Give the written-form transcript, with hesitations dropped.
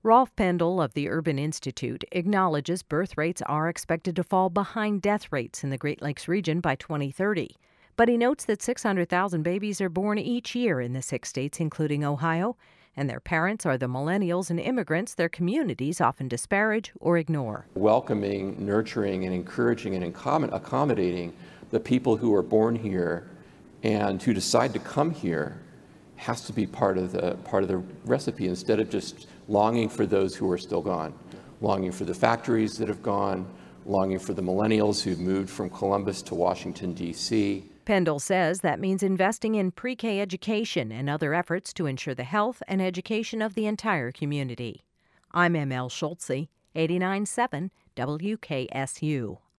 Rolf Pendle of the Urban Institute acknowledges birth rates are expected to fall behind death rates in the Great Lakes region by 2030. But he notes that 600,000 babies are born each year in the 6 states, including Ohio, and their parents are the millennials and immigrants their communities often disparage or ignore. Welcoming, nurturing, and encouraging and accommodating the people who are born here and who decide to come here has to be part of the recipe, instead of just longing for those who are still gone, longing for the factories that have gone, longing for the millennials who've moved from Columbus to Washington, D.C. Pendle says that means investing in pre-K education and other efforts to ensure the health and education of the entire community. I'm ML Schultze, 89.7 WKSU.